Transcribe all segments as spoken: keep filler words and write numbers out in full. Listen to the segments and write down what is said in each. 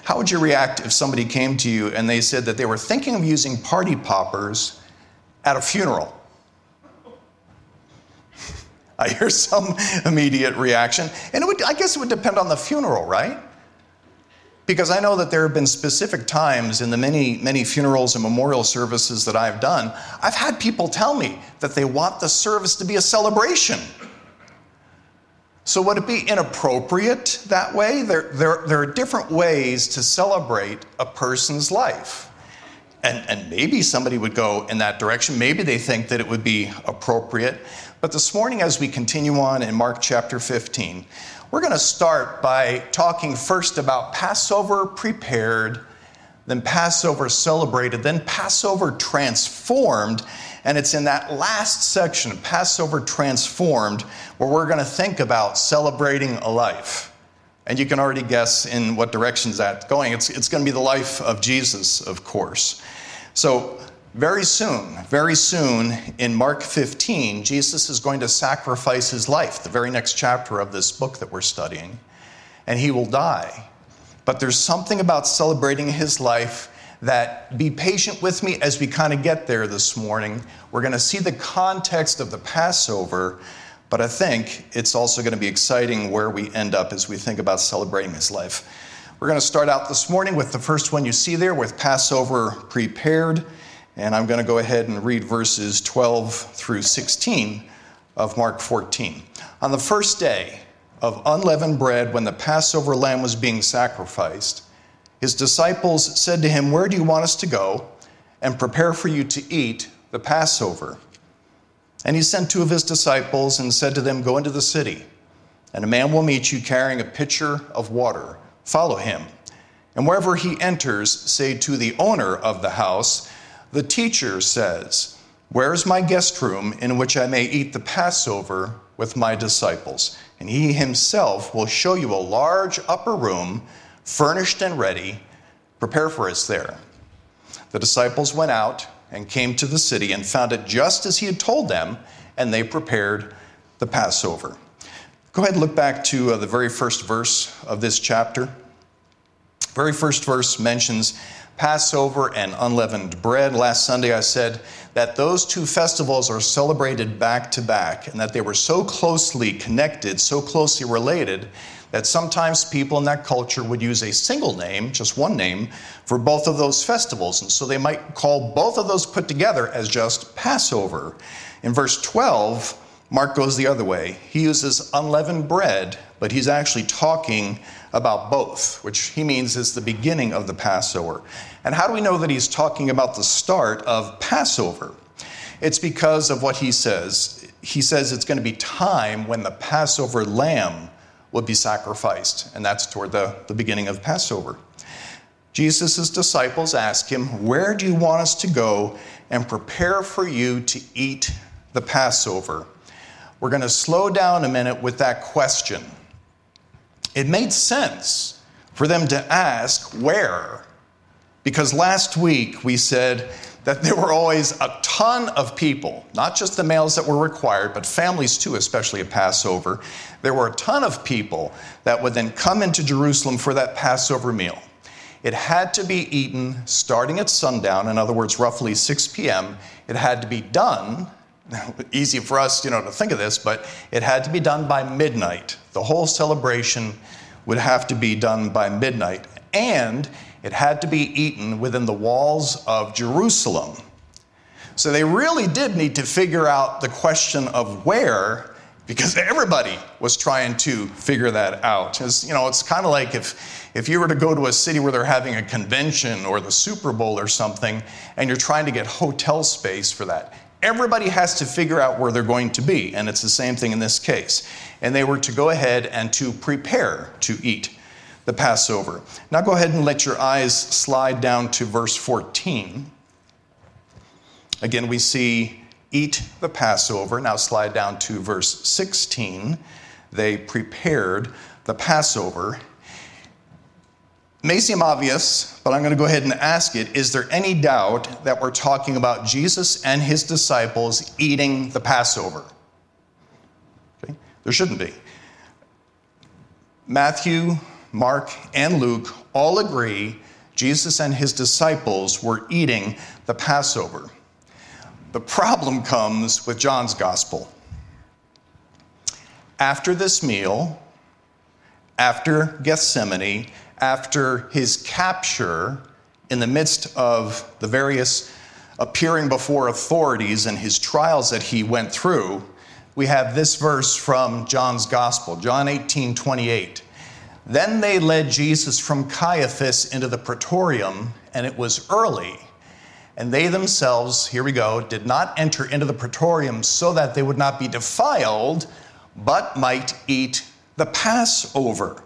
How would you react if somebody came to you and they said that they were thinking of using party poppers at a funeral? I hear some immediate reaction. And it would, I guess it would depend on the funeral, right? Because I know that there have been specific times in the many, many funerals and memorial services that I've done, I've had people tell me that they want the service to be a celebration. So would it be inappropriate that way? There, there, there are different ways to celebrate a person's life. And, and maybe somebody would go in that direction. Maybe they think that it would be appropriate. But this morning, as we continue on in Mark chapter fifteen, we're going to start by talking first about Passover prepared, then Passover celebrated, then Passover transformed. And it's in that last section, Passover transformed, where we're going to think about celebrating a life. And you can already guess in what direction that's going. It's, it's going to be the life of Jesus, of course. So very soon, very soon in Mark fifteen, Jesus is going to sacrifice his life, the very next chapter of this book that we're studying, and he will die. But there's something about celebrating his life that, be patient with me as we kind of get there this morning. We're going to see the context of the Passover, but I think it's also going to be exciting where we end up as we think about celebrating his life. We're going to start out this morning with the first one you see there, with Passover prepared. And I'm going to go ahead and read verses twelve through sixteen of Mark fourteen. On the first day of unleavened bread, when the Passover lamb was being sacrificed, his disciples said to him, "Where do you want us to go and prepare for you to eat the Passover?" And he sent two of his disciples and said to them, "Go into the city, and a man will meet you carrying a pitcher of water. Follow him. And wherever he enters, say to the owner of the house, 'The teacher says, where is my guest room in which I may eat the Passover with my disciples?' And he himself will show you a large upper room, furnished and ready. Prepare for us there." The disciples went out and came to the city and found it just as he had told them, and they prepared the Passover. Go ahead and look back to uh, the very first verse of this chapter. Very first verse mentions Passover and unleavened bread. Last Sunday I said that those two festivals are celebrated back to back, and that they were so closely connected, so closely related, that sometimes people in that culture would use a single name, just one name, for both of those festivals. And so they might call both of those put together as just Passover. In verse twelve, Mark goes the other way. He uses unleavened bread, but he's actually talking about both, which he means is the beginning of the Passover. And how do we know that he's talking about the start of Passover? It's because of what he says. He says it's going to be time when the Passover lamb would be sacrificed, and that's toward the, the beginning of Passover. Jesus' disciples ask him, "Where do you want us to go and prepare for you to eat the Passover?" We're going to slow down a minute with that question. It made sense for them to ask where, because last week we said that there were always a ton of people, not just the males that were required, but families too, especially at Passover. There were a ton of people that would then come into Jerusalem for that Passover meal. It had to be eaten starting at sundown, in other words, roughly six p.m. It had to be done, easy for us, you know, to think of this, but it had to be done by midnight. The whole celebration would have to be done by midnight, and it had to be eaten within the walls of Jerusalem. So they really did need to figure out the question of where, because everybody was trying to figure that out. It's, you know, it's kind of like if, if you were to go to a city where they're having a convention or the Super Bowl or something, and you're trying to get hotel space for that. Everybody has to figure out where they're going to be, and it's the same thing in this case. And they were to go ahead and to prepare to eat the Passover. Now go ahead and let your eyes slide down to verse fourteen. Again, we see eat the Passover. Now slide down to verse sixteen. They prepared the Passover. It may seem obvious, but I'm going to go ahead and ask it. Is there any doubt that we're talking about Jesus and his disciples eating the Passover? Okay. There shouldn't be. Matthew, Mark, and Luke all agree Jesus and his disciples were eating the Passover. The problem comes with John's gospel. After this meal, after Gethsemane, after his capture, in the midst of the various appearing before authorities and his trials that he went through, we have this verse from John's gospel, John eighteen twenty-eight. Then they led Jesus from Caiaphas into the praetorium, and it was early. And they themselves, here we go, did not enter into the praetorium so that they would not be defiled, but might eat the Passover.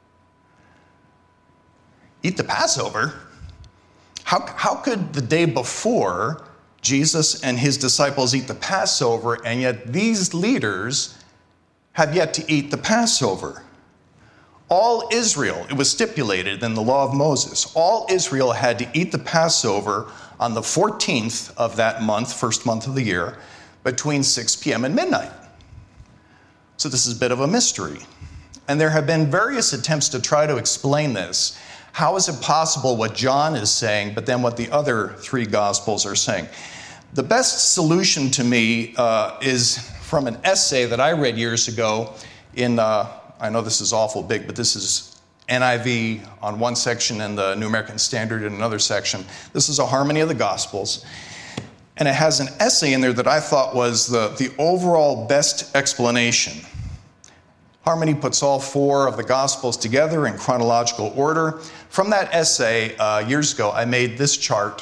Eat the Passover? How, how could the day before Jesus and his disciples eat the Passover, and yet these leaders have yet to eat the Passover? All Israel, it was stipulated in the law of Moses, all Israel had to eat the Passover on the fourteenth of that month, first month of the year, between six p.m. and midnight. So this is a bit of a mystery. And there have been various attempts to try to explain this. How is it possible what John is saying, but then what the other three Gospels are saying? The best solution to me uh, is from an essay that I read years ago in, uh, I know this is awful big, but this is N I V on one section and the New American Standard in another section. This is a harmony of the Gospels. And it has an essay in there that I thought was the, the overall best explanation. Harmony puts all four of the Gospels together in chronological order. From that essay uh, years ago, I made this chart.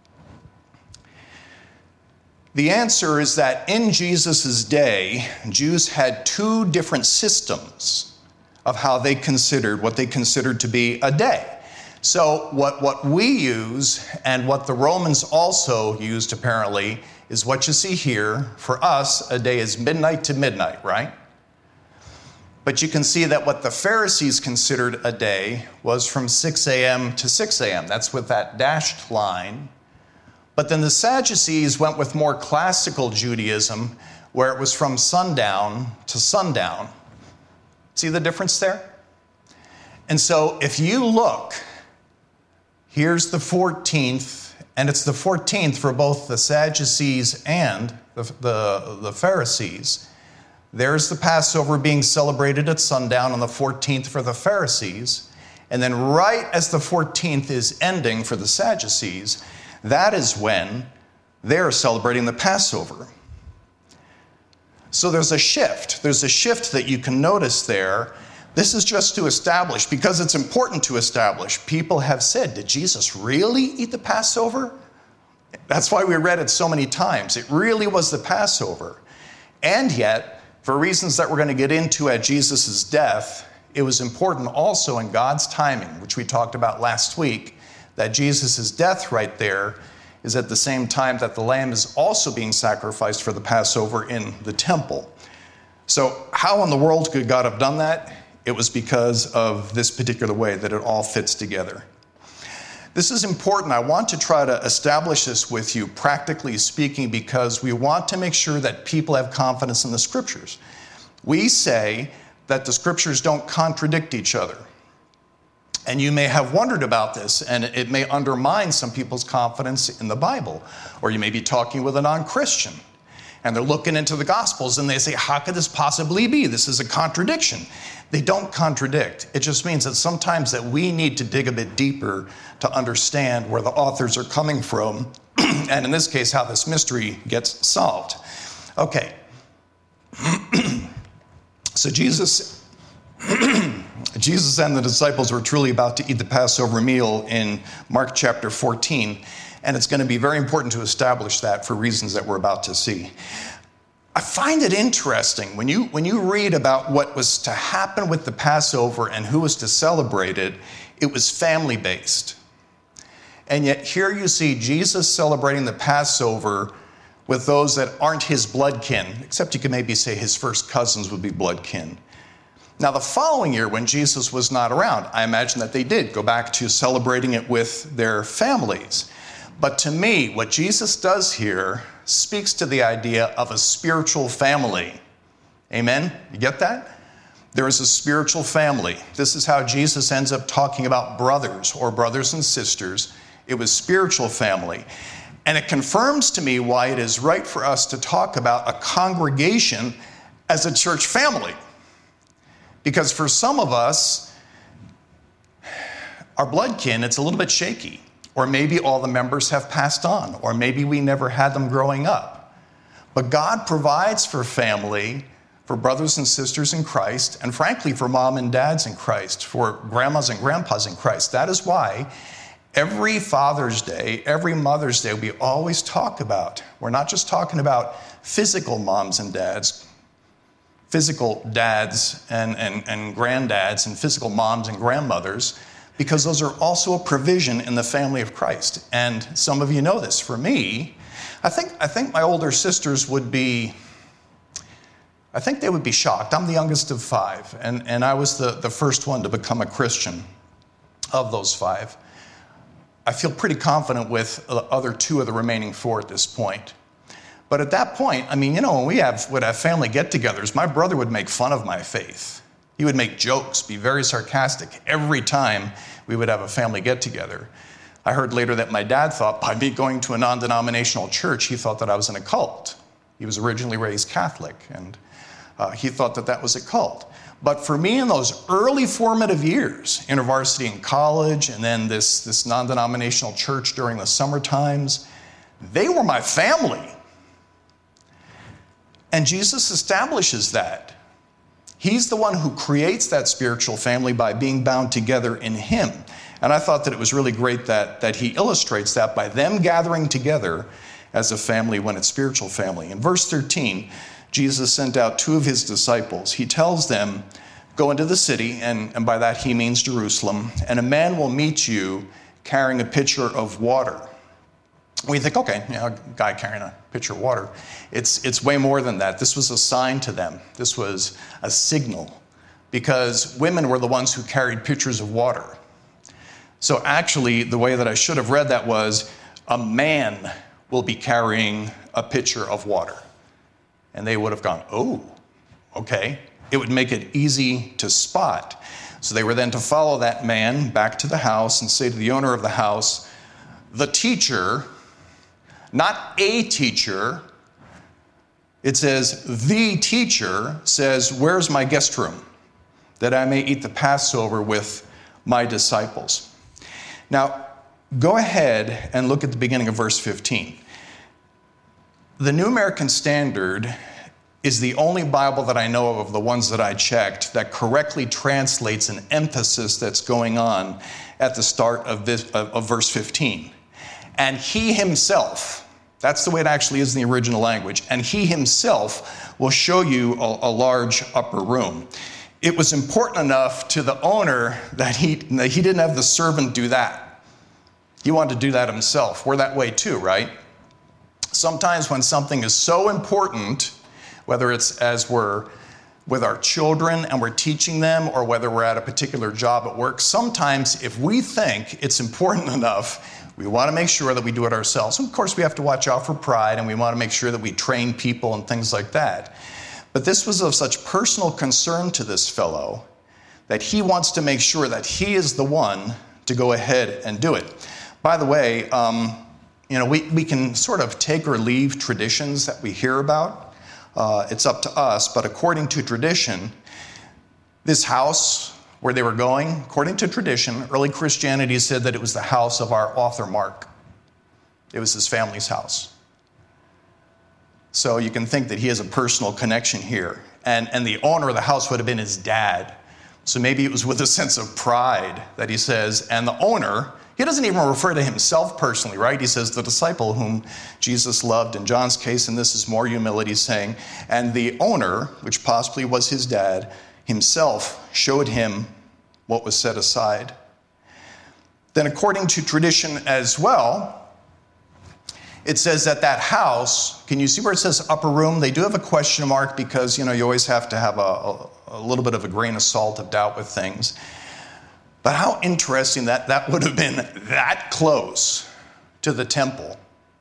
The answer is that in Jesus' day, Jews had two different systems of how they considered what they considered to be a day. So what, what we use and what the Romans also used apparently is what you see here. For us, a day is midnight to midnight, right? But you can see that what the Pharisees considered a day was from six a.m. to six a.m. That's with that dashed line. But then the Sadducees went with more classical Judaism, where it was from sundown to sundown. See the difference there? And so if you look, here's the fourteenth, and it's the fourteenth for both the Sadducees and the, the, the Pharisees. There's the Passover being celebrated at sundown on the fourteenth for the Pharisees. And then right as the fourteenth is ending for the Sadducees, that is when they're celebrating the Passover. So there's a shift. There's a shift that you can notice there. This is just to establish, because it's important to establish. People have said, did Jesus really eat the Passover? That's why we read it so many times. It really was the Passover. And yet, for reasons that we're going to get into at Jesus' death, it was important also in God's timing, which we talked about last week, that Jesus' death right there is at the same time that the lamb is also being sacrificed for the Passover in the temple. So how in the world could God have done that? It was because of this particular way that it all fits together. This is important. I want to try to establish this with you, practically speaking, because we want to make sure that people have confidence in the Scriptures. We say that the Scriptures don't contradict each other. And you may have wondered about this, and it may undermine some people's confidence in the Bible. Or you may be talking with a non-Christian, and they're looking into the Gospels, and they say, how could this possibly be? This is a contradiction. They don't contradict. It just means that sometimes that we need to dig a bit deeper to understand where the authors are coming from, and in this case, how this mystery gets solved. Okay. So Jesus, Jesus and the disciples were truly about to eat the Passover meal in Mark chapter fourteen, and it's going to be very important to establish that for reasons that we're about to see. I find it interesting when you when you read about what was to happen with the Passover and who was to celebrate it, it was family-based. And yet here you see Jesus celebrating the Passover with those that aren't his blood kin, except you could maybe say his first cousins would be blood kin. Now the following year when Jesus was not around, I imagine that they did go back to celebrating it with their families. But to me, what Jesus does here speaks to the idea of a spiritual family. Amen? You get that? There is a spiritual family. This is how Jesus ends up talking about brothers or brothers and sisters. It was spiritual family. And it confirms to me why it is right for us to talk about a congregation as a church family. Because for some of us, our blood kin, it's a little bit shaky. Or maybe all the members have passed on. Or maybe we never had them growing up. But God provides for family, for brothers and sisters in Christ, and frankly, for mom and dads in Christ, for grandmas and grandpas in Christ. That is why every Father's Day, every Mother's Day, we always talk about, we're not just talking about physical moms and dads, physical dads and, and, and granddads and physical moms and grandmothers, because those are also a provision in the family of Christ. And some of you know this. For me, I think, I think my older sisters would be, I think they would be shocked. I'm the youngest of five, and, and I was the, the first one to become a Christian of those five. I feel pretty confident with the other two of the remaining four at this point. But at that point, I mean, you know, when we have, would have family get-togethers, my brother would make fun of my faith. He would make jokes, be very sarcastic every time we would have a family get-together. I heard later that my dad thought by me going to a non-denominational church, he thought that I was in a cult. He was originally raised Catholic, and Uh, he thought that that was a cult. But for me, in those early formative years, InterVarsity in college, and then this, this non-denominational church during the summer times, they were my family. And Jesus establishes that. He's the one who creates that spiritual family by being bound together in him. And I thought that it was really great that, that he illustrates that by them gathering together as a family when it's spiritual family. In verse thirteen, Jesus sent out two of his disciples. He tells them, go into the city, and, and by that he means Jerusalem, and a man will meet you carrying a pitcher of water. We think, okay, you know, a guy carrying a pitcher of water. It's, it's way more than that. This was a sign to them. This was a signal, because women were the ones who carried pitchers of water. So actually, the way that I should have read that was, a man will be carrying a pitcher of water. And they would have gone, oh, okay. It would make it easy to spot. So they were then to follow that man back to the house and say to the owner of the house, the teacher, not a teacher, it says, the teacher says, where's my guest room, that I may eat the Passover with my disciples. Now, go ahead and look at the beginning of verse fifteen. The New American Standard is the only Bible that I know of, of the ones that I checked, that correctly translates an emphasis that's going on at the start of, this, of, of verse fifteen. And he himself, that's the way it actually is in the original language, and he himself will show you a, a large upper room. It was important enough to the owner that he, that he didn't have the servant do that. He wanted to do that himself. We're that way too, right? Sometimes when something is so important, whether it's as we're with our children and we're teaching them, or whether we're at a particular job at work, sometimes if we think it's important enough, we want to make sure that we do it ourselves. And of course, we have to watch out for pride, and we want to make sure that we train people and things like that. But this was of such personal concern to this fellow that he wants to make sure that he is the one to go ahead and do it. By the way, um, You know, we, we can sort of take or leave traditions that we hear about. Uh, it's up to us. But according to tradition, this house where they were going, according to tradition, early Christianity said that it was the house of our author Mark. It was his family's house. So you can think that he has a personal connection here. And, and the owner of the house would have been his dad. So maybe it was with a sense of pride that he says, and the owner, he doesn't even refer to himself personally, right? He says the disciple whom Jesus loved. In John's case, and this is more humility, saying, and the owner, which possibly was his dad, himself showed him what was set aside. Then according to tradition as well, it says that that house, can you see where it says upper room? They do have a question mark because, you know, you always have to have a, a, a little bit of a grain of salt of doubt with things. But how interesting that that would have been that close to the temple,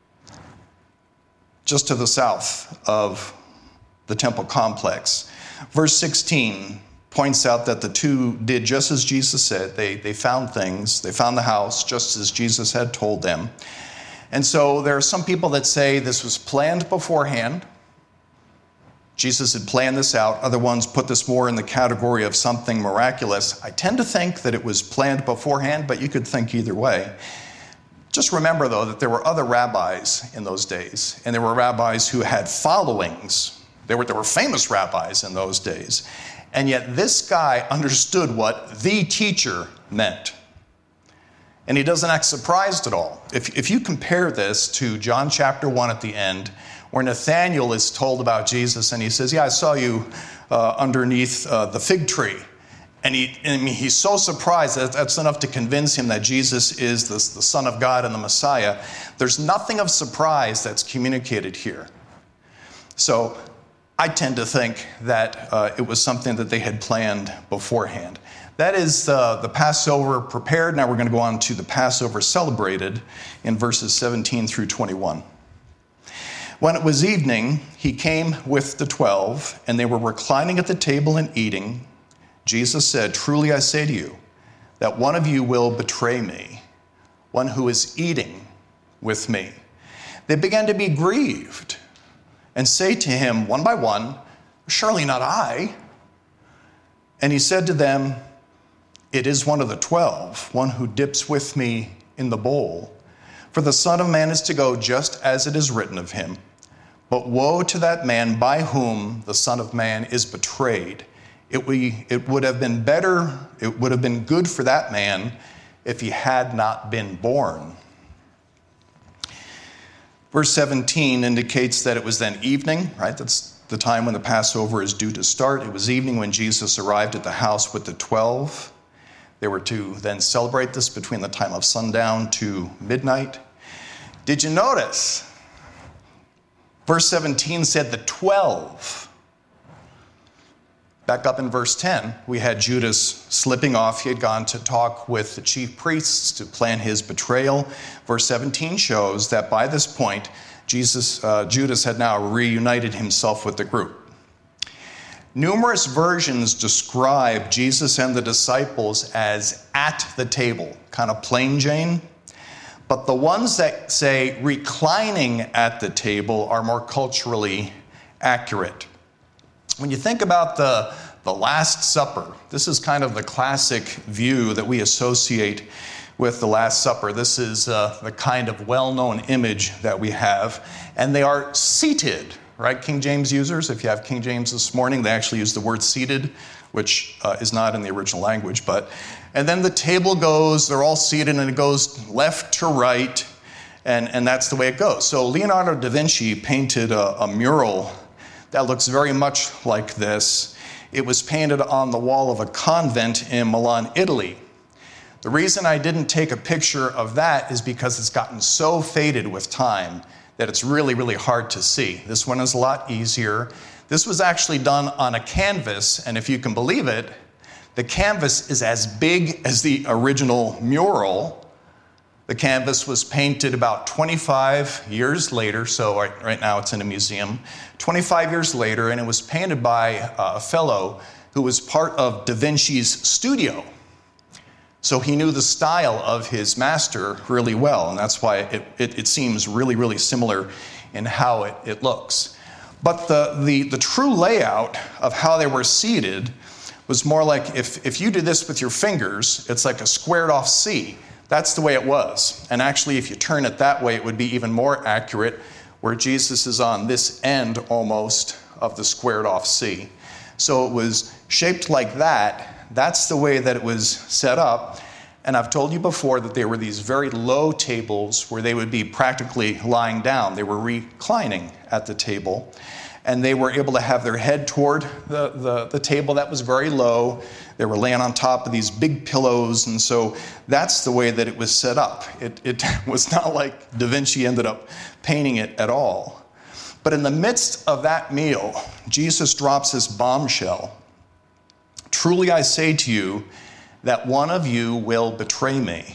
just to the south of the temple complex. Verse sixteen, points out that the two did just as Jesus said. They, they found things. They found the house just as Jesus had told them. And so there are some people that say this was planned beforehand. Jesus had planned this out. Other ones put this more in the category of something miraculous. I tend to think that it was planned beforehand, but you could think either way. Just remember, though, that there were other rabbis in those days, and there were rabbis who had followings. There were, there were famous rabbis in those days. And yet this guy understood what the teacher meant. And he doesn't act surprised at all. If, if you compare this to John chapter one at the end, where Nathanael is told about Jesus, and he says, yeah, I saw you uh, underneath uh, the fig tree. And he, I mean, he's so surprised that that's enough to convince him that Jesus is the, the Son of God and the Messiah. There's nothing of surprise that's communicated here. So I tend to think that uh, it was something that they had planned beforehand. That is uh, the Passover prepared. Now we're going to go on to the Passover celebrated in verses seventeen through twenty-one. When it was evening, he came with the twelve, and they were reclining at the table and eating. Jesus said, truly I say to you, that one of you will betray me, one who is eating with me. They began to be grieved and say to him one by one, surely not I. And he said to them, it is one of the twelve, one who dips with me in the bowl. For the Son of Man is to go just as it is written of him. But woe to that man by whom the Son of Man is betrayed. It, we, it would have been better, it would have been good for that man if he had not been born. Verse seventeen indicates that it was then evening, right? That's the time when the Passover is due to start. It was evening when Jesus arrived at the house with the twelve. They were to then celebrate this between the time of sundown to midnight. Did you notice? Verse seventeen said the twelve. Back up in verse ten, we had Judas slipping off. He had gone to talk with the chief priests to plan his betrayal. Verse seventeen shows that by this point, Jesus, uh, Judas had now reunited himself with the group. Numerous versions describe Jesus and the disciples as at the table, kind of plain Jane. But the ones that say reclining at the table are more culturally accurate. When you think about the, the Last Supper, this is kind of the classic view that we associate with the Last Supper. This is uh, the kind of well-known image that we have. And they are seated, right? King James users, if you have King James this morning, they actually use the word seated, which uh, is not in the original language. But and then the table goes, they're all seated, and it goes left to right, and, and that's the way it goes. So Leonardo da Vinci painted a, a mural that looks very much like this. It was painted on the wall of a convent in Milan, Italy. The reason I didn't take a picture of that is because it's gotten so faded with time that it's really, really hard to see. This one is a lot easier. This was actually done on a canvas, and if you can believe it, the canvas is as big as the original mural. The canvas was painted about twenty-five years later, so right, right now it's in a museum. twenty-five years later, and it was painted by uh, a fellow who was part of Da Vinci's studio. So he knew the style of his master really well, and that's why it, it, it seems really, really similar in how it, it looks. But the, the, the true layout of how they were seated was more like if, if you did this with your fingers, it's like a squared off C. That's the way it was. And actually, if you turn it that way, it would be even more accurate, where Jesus is on this end almost of the squared off C. So it was shaped like that. That's the way that it was set up. And I've told you before that there were these very low tables where they would be practically lying down. They were reclining at the table. And they were able to have their head toward the, the, the table that was very low. They were laying on top of these big pillows. And so that's the way that it was set up. It, it was not like Da Vinci ended up painting it at all. But in the midst of that meal, Jesus drops this bombshell. Truly I say to you that one of you will betray me.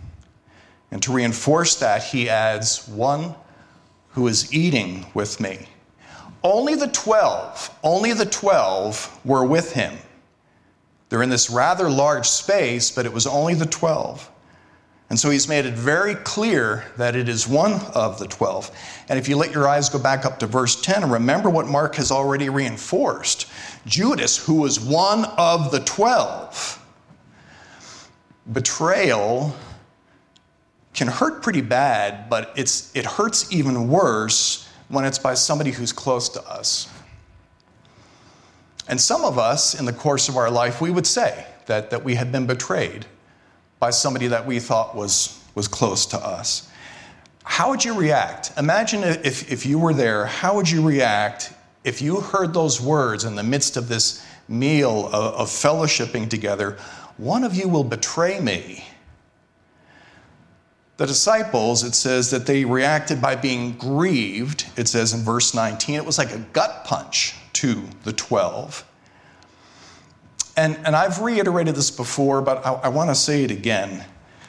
And to reinforce that, he adds, one who is eating with me. Only the twelve, only the twelve were with him. They're in this rather large space, but it was only the twelve. And so he's made it very clear that it is one of the twelve. And if you let your eyes go back up to verse ten, and remember what Mark has already reinforced. Judas, who was one of the twelve. Betrayal can hurt pretty bad, but it's it hurts even worse when it's by somebody who's close to us. And some of us, in the course of our life, we would say that, that we had been betrayed by somebody that we thought was, was close to us. How would you react? Imagine if, if you were there, how would you react if you heard those words in the midst of this meal of, of fellowshipping together? One of you will betray me. The disciples, it says that they reacted by being grieved. It says in verse nineteen, it was like a gut punch to the twelve. And, and I've reiterated this before, but I, I want to say it again.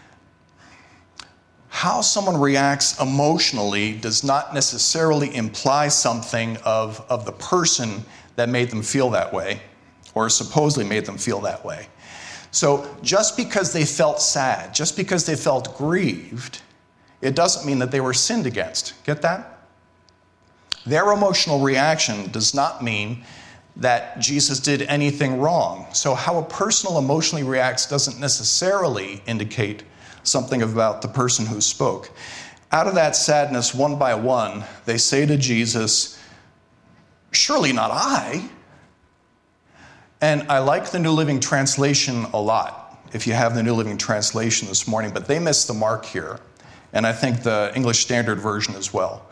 How someone reacts emotionally does not necessarily imply something of, of the person that made them feel that way, or supposedly made them feel that way. So just because they felt sad, just because they felt grieved, it doesn't mean that they were sinned against. Get that? Their emotional reaction does not mean that Jesus did anything wrong. So how a person emotionally reacts doesn't necessarily indicate something about the person who spoke. Out of that sadness, one by one, they say to Jesus, "Surely not I." And I like the New Living Translation a lot, if you have the New Living Translation this morning, but they missed the mark here. And I think the English Standard Version as well.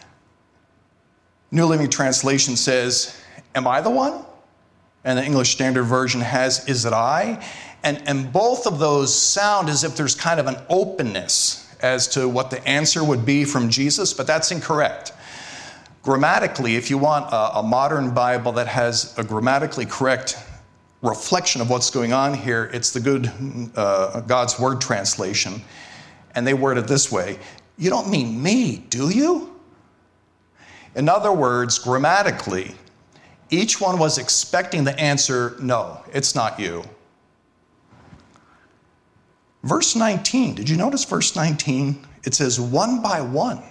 New Living Translation says, "Am I the one?" And the English Standard Version has, "Is it I?" And, and both of those sound as if there's kind of an openness as to what the answer would be from Jesus, but that's incorrect. Grammatically, if you want a, a modern Bible that has a grammatically correct reflection of what's going on here, it's the good uh, God's Word translation. And they word it this way: "You don't mean me, do you?" In other words, grammatically, each one was expecting the answer, "No, it's not you." Verse nineteen, did you notice verse nineteen? It says, "One by one."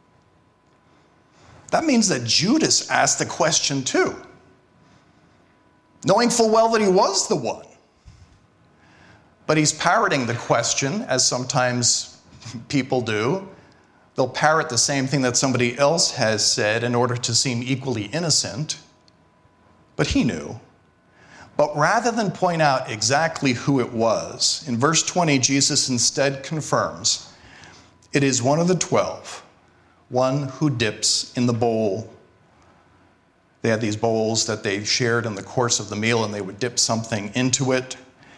That means that Judas asked the question too, knowing full well that he was the one. But he's parroting the question, as sometimes people do. They'll parrot the same thing that somebody else has said in order to seem equally innocent. But he knew. But rather than point out exactly who it was, in verse twenty, Jesus instead confirms, it is one of the twelve, one who dips in the bowl. They had these bowls that they shared in the course of the meal, and they would dip something into it.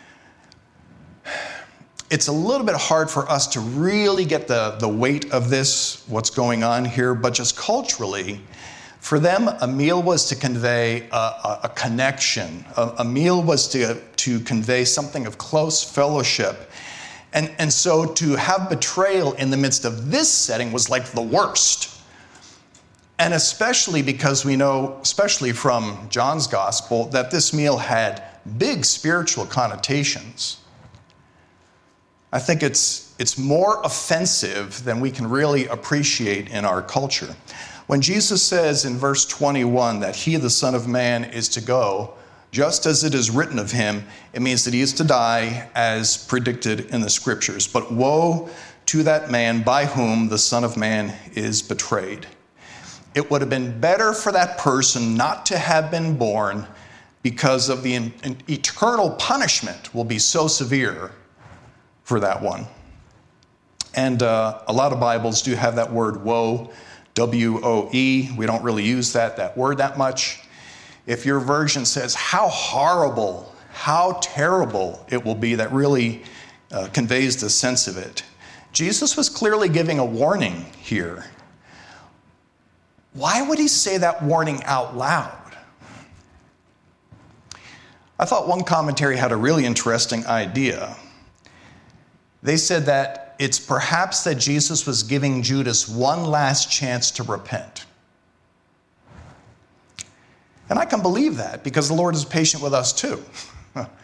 It's a little bit hard for us to really get the, the weight of this, what's going on here, but just culturally, for them, a meal was to convey a, a, a connection. A, a meal was to, to convey something of close fellowship. And, and so to have betrayal in the midst of this setting was like the worst. And especially because we know, especially from John's gospel, that this meal had big spiritual connotations. I think it's, it's more offensive than we can really appreciate in our culture. When Jesus says in verse twenty-one that he, the Son of Man, is to go, just as it is written of him, it means that he is to die as predicted in the scriptures. But woe to that man by whom the Son of Man is betrayed. It would have been better for that person not to have been born, because of the eternal punishment will be so severe for that one. And uh, a lot of Bibles do have that word woe, W O E. We don't really use that, that word that much. If your version says how horrible, how terrible it will be, that really uh, conveys the sense of it. Jesus was clearly giving a warning here. Why would he say that warning out loud? I thought one commentary had a really interesting idea. They said that it's perhaps that Jesus was giving Judas one last chance to repent. And I can believe that, because the Lord is patient with us too.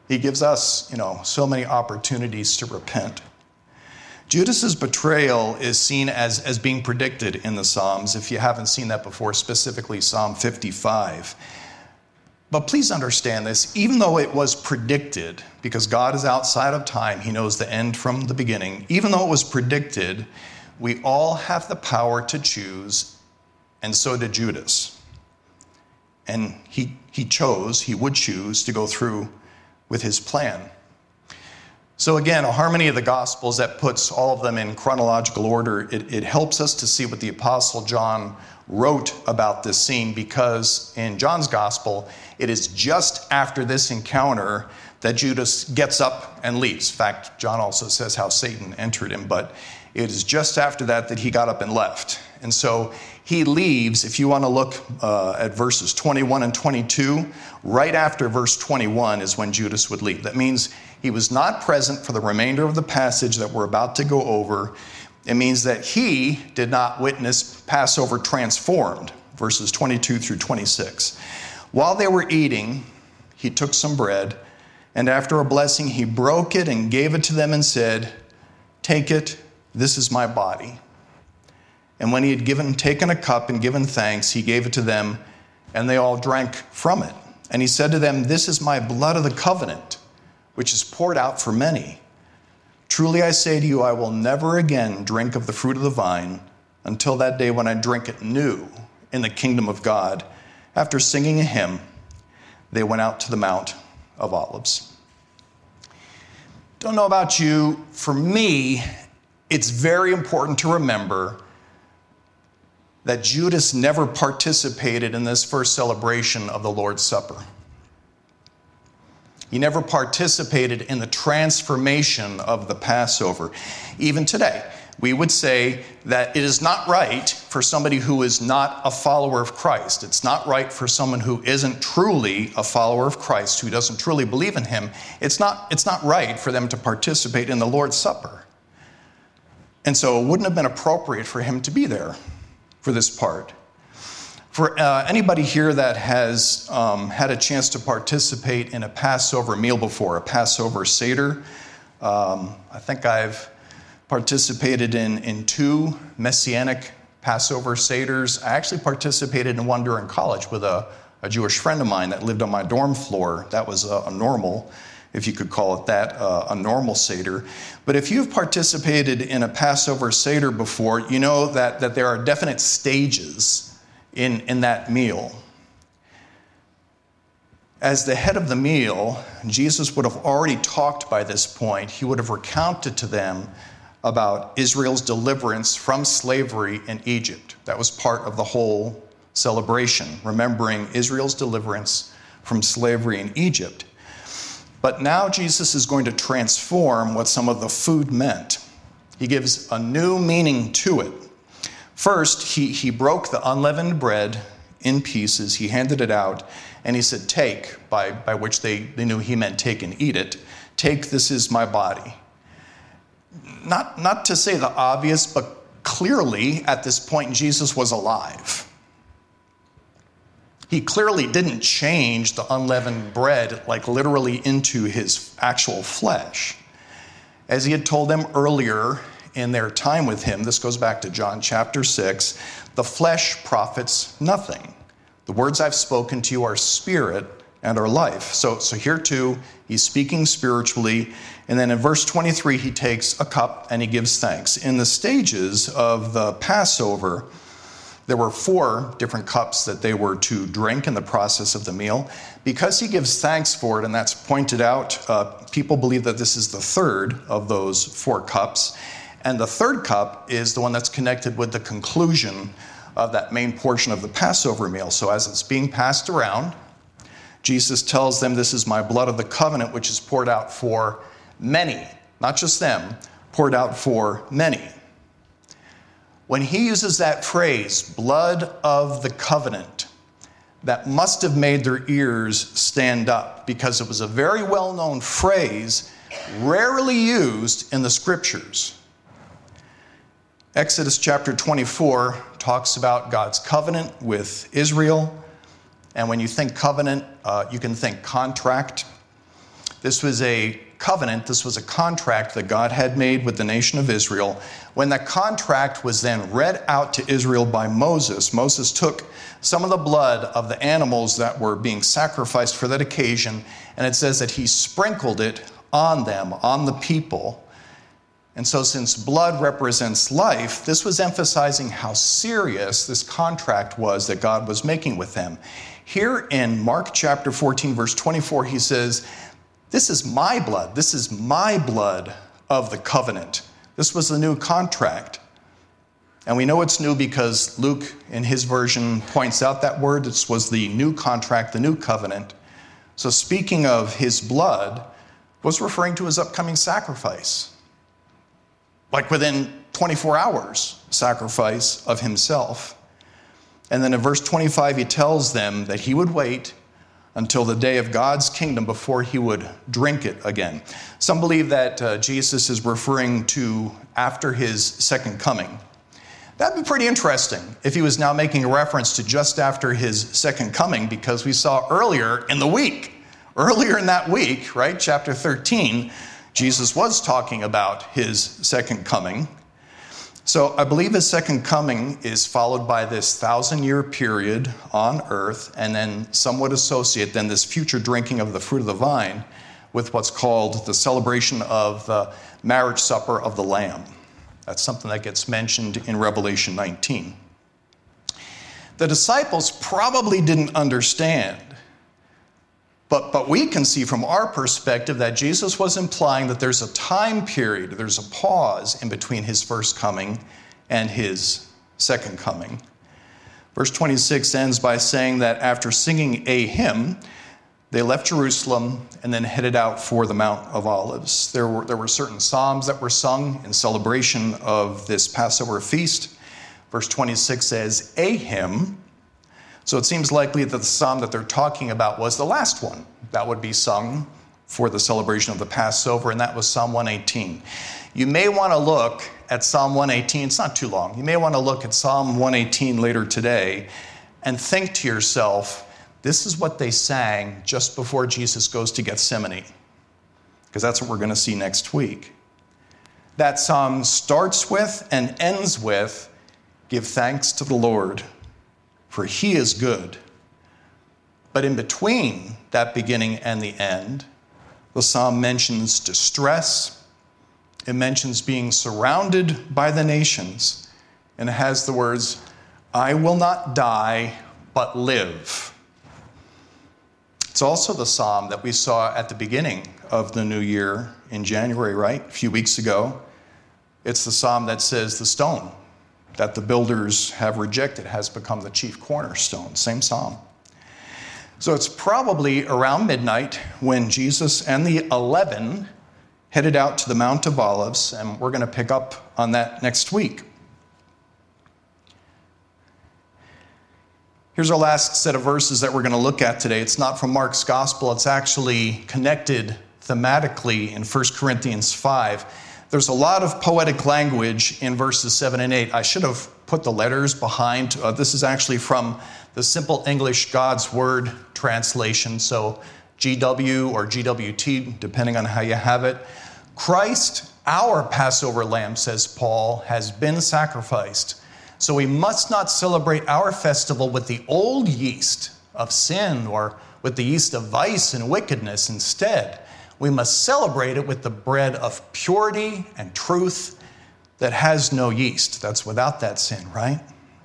He gives us, you know, so many opportunities to repent. Judas's betrayal is seen as, as being predicted in the Psalms, if you haven't seen that before, specifically Psalm fifty-five. But please understand this, even though it was predicted, because God is outside of time, he knows the end from the beginning, even though it was predicted, we all have the power to choose, and so did Judas. And he, he chose, he would choose to go through with his plan. So again, a harmony of the Gospels that puts all of them in chronological order, it, it helps us to see what the Apostle John wrote about this scene, because in John's Gospel, it is just after this encounter that Judas gets up and leaves. In fact, John also says how Satan entered him, but it is just after that that he got up and left. And so he leaves. If you want to look uh, at verses twenty-one and twenty-two, right after verse twenty-one is when Judas would leave. That means he was not present for the remainder of the passage that we're about to go over. It means that he did not witness Passover transformed, verses twenty-two through twenty-six. While they were eating, he took some bread, and after a blessing, he broke it and gave it to them and said, "Take it, this is my body." And when he had given, taken a cup and given thanks, he gave it to them, and they all drank from it. And he said to them, "This is my blood of the covenant, which is poured out for many. Truly I say to you, I will never again drink of the fruit of the vine until that day when I drink it new in the kingdom of God." After singing a hymn, they went out to the Mount of Olives. Don't know about you, for me, it's very important to remember that Judas never participated in this first celebration of the Lord's Supper. He never participated in the transformation of the Passover. Even today, we would say that it is not right for somebody who is not a follower of Christ. It's not right for someone who isn't truly a follower of Christ, who doesn't truly believe in him. It's not, it's not right for them to participate in the Lord's Supper. And so it wouldn't have been appropriate for him to be there for this part. For uh, anybody here that has um, had a chance to participate in a Passover meal before, a Passover Seder, um, I think I've participated in, in two Messianic Passover Seders. I actually participated in one during college with a, a Jewish friend of mine that lived on my dorm floor. That was a, a normal, if you could call it that, uh, a normal Seder. But if you've participated in a Passover Seder before, you know that, that there are definite stages in, in that meal. As the head of the meal, Jesus would have already talked by this point. He would have recounted to them about Israel's deliverance from slavery in Egypt. That was part of the whole celebration, remembering Israel's deliverance from slavery in Egypt. But now Jesus is going to transform what some of the food meant. He gives a new meaning to it. First, he, he broke the unleavened bread in pieces. He handed it out, and he said, "Take," by, by which they, they knew he meant take and eat it. "Take, this is my body." Not, not to say the obvious, but clearly at this point Jesus was alive. He clearly didn't change the unleavened bread like literally into his actual flesh. As he had told them earlier in their time with him, this goes back to John chapter six, the flesh profits nothing. The words I've spoken to you are spirit and are life. So, so here too, he's speaking spiritually. And then in verse twenty-three, he takes a cup and he gives thanks. In the stages of the Passover, there were four different cups that they were to drink in the process of the meal. Because he gives thanks for it, and that's pointed out, uh, people believe that this is the third of those four cups. And the third cup is the one that's connected with the conclusion of that main portion of the Passover meal. So as it's being passed around, Jesus tells them, "This is my blood of the covenant, which is poured out for many," not just them, poured out for many. When he uses that phrase, blood of the covenant, that must have made their ears stand up, because it was a very well-known phrase, rarely used in the scriptures. Exodus chapter twenty-four talks about God's covenant with Israel. And when you think covenant, uh, you can think contract. This was a covenant, this was a contract that God had made with the nation of Israel. When that contract was then read out to Israel by Moses, Moses took some of the blood of the animals that were being sacrificed for that occasion, and it says that he sprinkled it on them, on the people. And so since blood represents life, this was emphasizing how serious this contract was that God was making with them. Here in Mark chapter fourteen, verse twenty-four, he says, "This is my blood. This is my blood of the covenant." This was the new contract. And we know it's new because Luke, in his version, points out that word. This was the new contract, the new covenant. So speaking of his blood, was referring to his upcoming sacrifice. Like within twenty-four hours, sacrifice of himself. And then in verse twenty-five, he tells them that he would wait until the day of God's kingdom before he would drink it again. Some believe that uh, Jesus is referring to after his second coming. That'd be pretty interesting if he was now making a reference to just after his second coming, because we saw earlier in the week, earlier in that week, right, chapter thirteen, Jesus was talking about his second coming. So I believe his second coming is followed by this thousand-year period on earth, and then some would associate then this future drinking of the fruit of the vine with what's called the celebration of the marriage supper of the Lamb. That's something that gets mentioned in Revelation nineteen. The disciples probably didn't understand, but, but we can see from our perspective that Jesus was implying that there's a time period, there's a pause in between his first coming and his second coming. Verse twenty-six ends by saying that after singing a hymn, they left Jerusalem and then headed out for the Mount of Olives. There were, there were certain psalms that were sung in celebration of this Passover feast. Verse twenty-six says, a hymn. So it seems likely that the psalm that they're talking about was the last one that would be sung for the celebration of the Passover, and that was Psalm one eighteen. You may want to look at Psalm one eighteen. It's not too long. You may want to look at Psalm one eighteen later today and think to yourself, this is what they sang just before Jesus goes to Gethsemane, because that's what we're going to see next week. That psalm starts with and ends with, give thanks to the Lord, for he is good. But in between that beginning and the end, the psalm mentions distress. It mentions being surrounded by the nations. And it has the words, I will not die, but live. It's also the psalm that we saw at the beginning of the new year in January, right? A few weeks ago. It's the psalm that says the stone that the builders have rejected has become the chief cornerstone. Same psalm. So it's probably around midnight when Jesus and the eleven headed out to the Mount of Olives, and we're going to pick up on that next week. Here's our last set of verses that we're going to look at today. It's not from Mark's gospel. It's actually connected thematically in First Corinthians five. There's a lot of poetic language in verses seven and eight. I should have put the letters behind. Uh, this is actually from the Simple English God's Word translation. So G W or G W T, depending on how you have it. Christ, our Passover lamb, says Paul, has been sacrificed. So we must not celebrate our festival with the old yeast of sin or with the yeast of vice and wickedness. Instead, we must celebrate it with the bread of purity and truth that has no yeast. That's without that sin, right?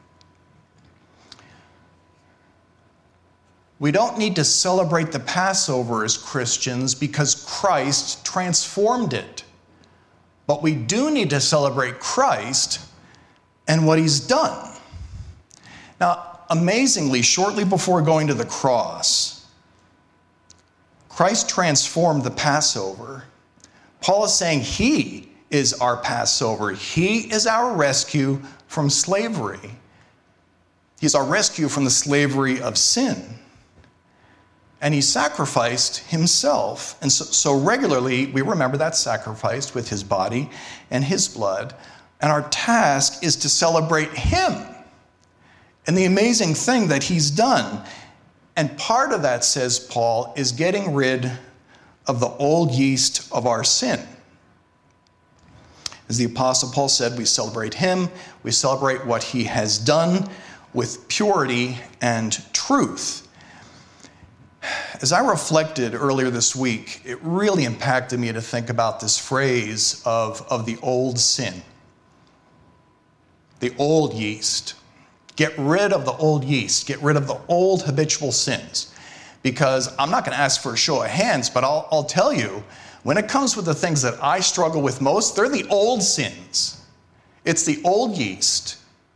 We don't need to celebrate the Passover as Christians because Christ transformed it. But we do need to celebrate Christ and what he's done. Now, amazingly, shortly before going to the cross, Christ transformed the Passover. Paul is saying he is our Passover. He is our rescue from slavery. He's our rescue from the slavery of sin. And he sacrificed himself. And so, so regularly, we remember that sacrifice with his body and his blood. And our task is to celebrate him and the amazing thing that he's done. And part of that, says Paul, is getting rid of the old yeast of our sin. As the Apostle Paul said, we celebrate him, we celebrate what he has done with purity and truth. As I reflected earlier this week, it really impacted me to think about this phrase of, of the old sin. The old yeast. Get rid of the old yeast. Get rid of the old habitual sins. Because I'm not going to ask for a show of hands, but I'll, I'll tell you, when it comes with the things that I struggle with most, they're the old sins. It's the old yeast.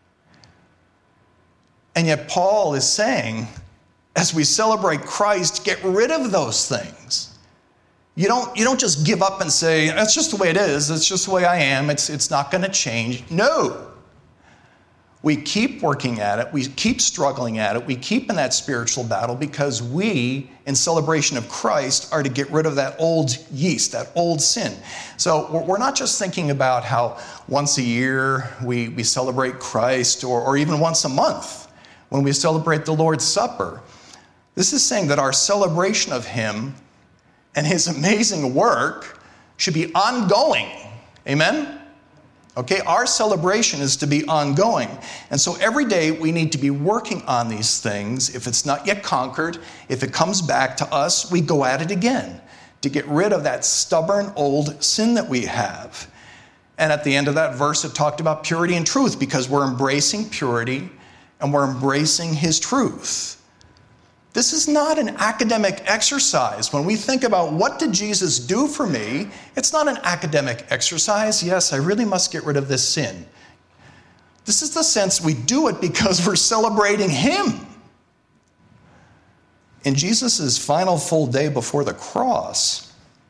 And yet Paul is saying, as we celebrate Christ, get rid of those things. You don't, you don't just give up and say, that's just the way it is. It's just the way I am. It's, it's not going to change. No. We keep working at it. We keep struggling at it. We keep in that spiritual battle because we, in celebration of Christ, are to get rid of that old yeast, that old sin. So we're not just thinking about how once a year we, we celebrate Christ, or, or even once a month when we celebrate the Lord's Supper. This is saying that our celebration of him and his amazing work should be ongoing. Amen? Okay, our celebration is to be ongoing. And so every day we need to be working on these things. If it's not yet conquered, if it comes back to us, we go at it again to get rid of that stubborn old sin that we have. And at the end of that verse, it talked about purity and truth because we're embracing purity and we're embracing his truth. This is not an academic exercise. When we think about what did Jesus do for me, it's not an academic exercise. Yes, I really must get rid of this sin. This is the sense we do it because we're celebrating him. In Jesus' final full day before the cross,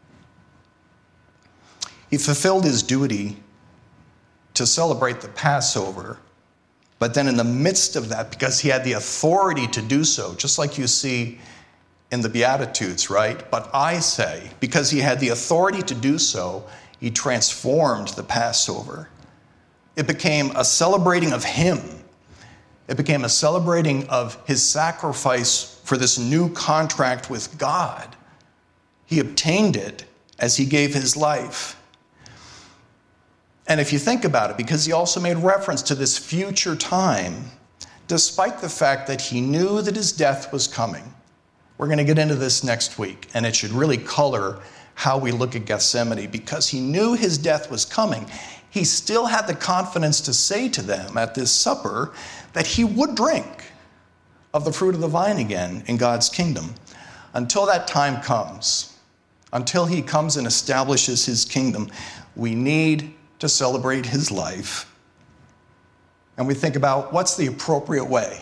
he fulfilled his duty to celebrate the Passover. But then in the midst of that, because he had the authority to do so, just like you see in the Beatitudes, right? But I say, because he had the authority to do so, he transformed the Passover. It became a celebrating of him. It became a celebrating of his sacrifice for this new contract with God. He obtained it as he gave his life. And if you think about it, because he also made reference to this future time, despite the fact that he knew that his death was coming. We're going to get into this next week, and it should really color how we look at Gethsemane. Because he knew his death was coming, he still had the confidence to say to them at this supper that he would drink of the fruit of the vine again in God's kingdom. Until that time comes, until he comes and establishes his kingdom, we need to celebrate his life. And we think about what's the appropriate way.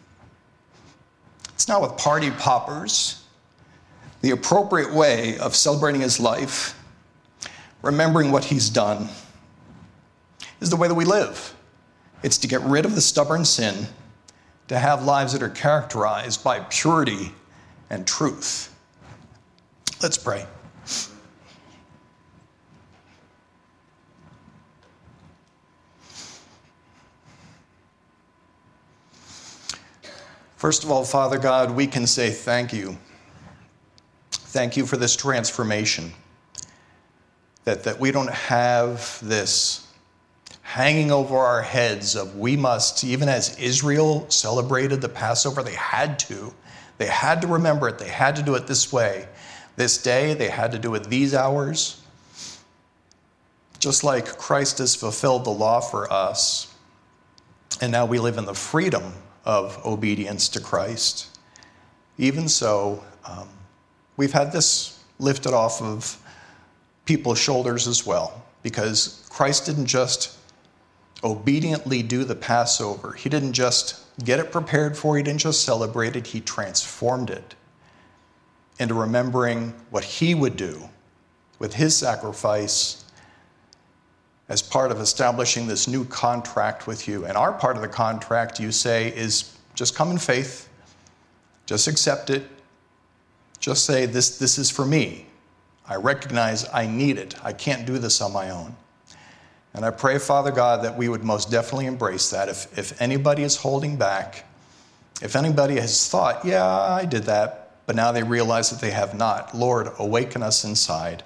It's not with party poppers. The appropriate way of celebrating his life, remembering what he's done, is the way that we live. It's to get rid of the stubborn sin, to have lives that are characterized by purity and truth. Let's pray. First of all, Father God, we can say thank you. Thank you for this transformation. That, that we don't have this hanging over our heads of we must, even as Israel celebrated the Passover, they had to. They had to remember it. They had to do it this way. This day, they had to do it these hours. Just like Christ has fulfilled the law for us, and now we live in the freedom of obedience to Christ. Even so, um, we've had this lifted off of people's shoulders as well, because Christ didn't just obediently do the Passover. He didn't just get it prepared for, he didn't just celebrate it, he transformed it into remembering what he would do with his sacrifice as part of establishing this new contract with you. And our part of the contract, you say, is just come in faith, just accept it, just say, this, this is for me. I recognize I need it. I can't do this on my own. And I pray, Father God, that we would most definitely embrace that. If, if anybody is holding back, if anybody has thought, yeah, I did that, but now they realize that they have not. Lord, awaken us inside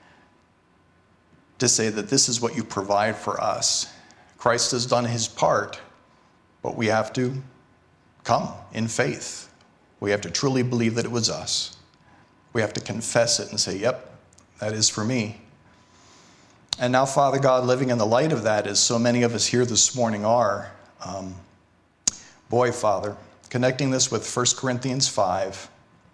to say that this is what you provide for us. Christ has done his part, but we have to come in faith. We have to truly believe that it was us. We have to confess it and say, yep, that is for me. And now, Father God, living in the light of that, as so many of us here this morning are, um, boy, Father, connecting this with First Corinthians five,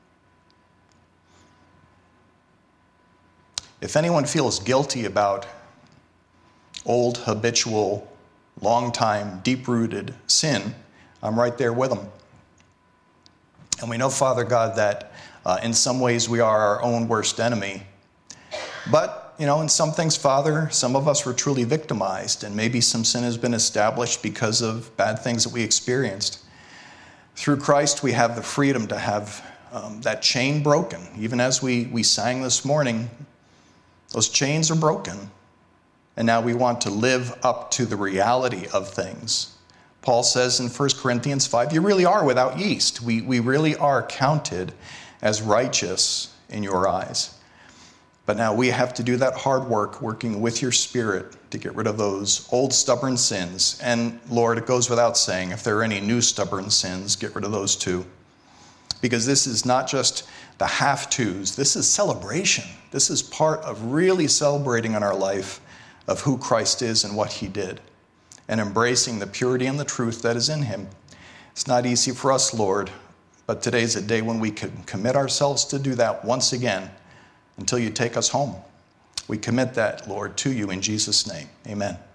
if anyone feels guilty about old, habitual, long-time, deep-rooted sin, I'm right there with them. And we know, Father God, that uh, in some ways we are our own worst enemy. But, you know, in some things, Father, some of us were truly victimized, and maybe some sin has been established because of bad things that we experienced. Through Christ, we have the freedom to have um, that chain broken. Even as we, we sang this morning, those chains are broken. And now we want to live up to the reality of things. Paul says in First Corinthians five, you really are without yeast. We, we really are counted as righteous in your eyes. But now we have to do that hard work, working with your Spirit to get rid of those old stubborn sins. And Lord, it goes without saying, if there are any new stubborn sins, get rid of those too. Because this is not just the have-tos, this is celebration. This is part of really celebrating in our life of who Christ is and what he did, and embracing the purity and the truth that is in him. It's not easy for us, Lord, but today's a day when we can commit ourselves to do that once again until you take us home. We commit that, Lord, to you in Jesus' name. Amen.